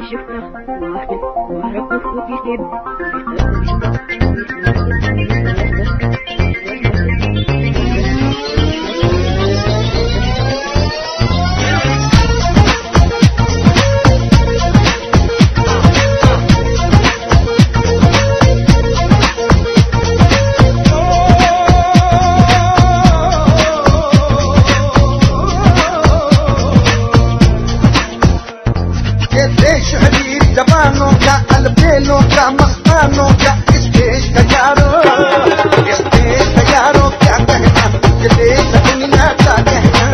जवानों का अलबेलों का मस्तानों का इस देश का यारों क्या कहना, ये देश दुनिया का कहना।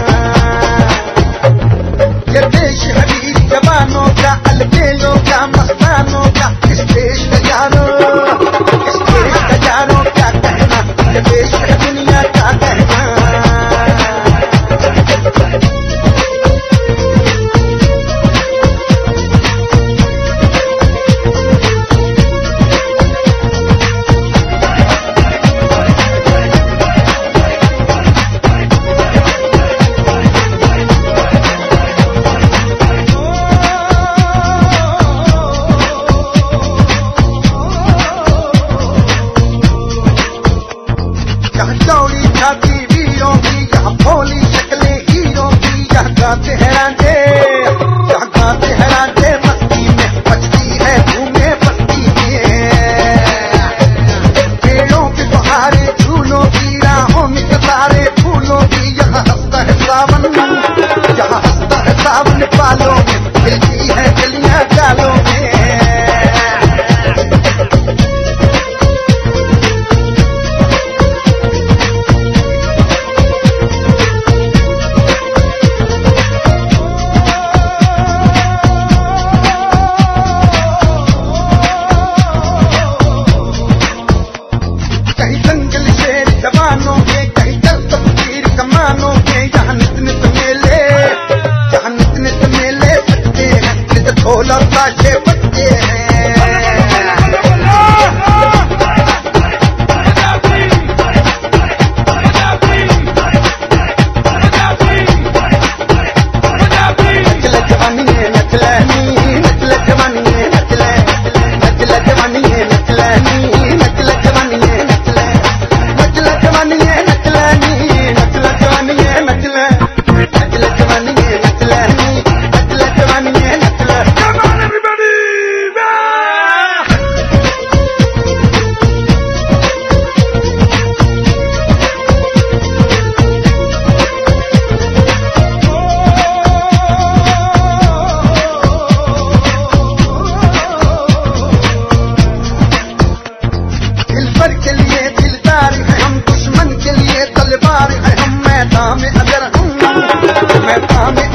ये देश हरी जवानों का अलबेलों का मस्तानों का इस देश का यारों क्या कहना, ये देश दुनिया का कहना। चौड़ी छाती वीरों की, यहाँ भोली शक्लें हीरों की, यहाँ गाते हैं रांझे मस्ती में बजती है धूमें बस्ती में। पेड़ों के बहारे झूलों की, राहों में कतारे फूलों की, यहाँ हंसता है सावन बालों में, खिलती है गलियां गालों में। जवानों के कहीं दर्द तीर कमानों के, यहाँ नित मेले सजते हैं, नित ढोल और ताशे बजते हैं। के लिए दिलदार है हम, दुश्मन के लिए तलवार है हम। मैदान में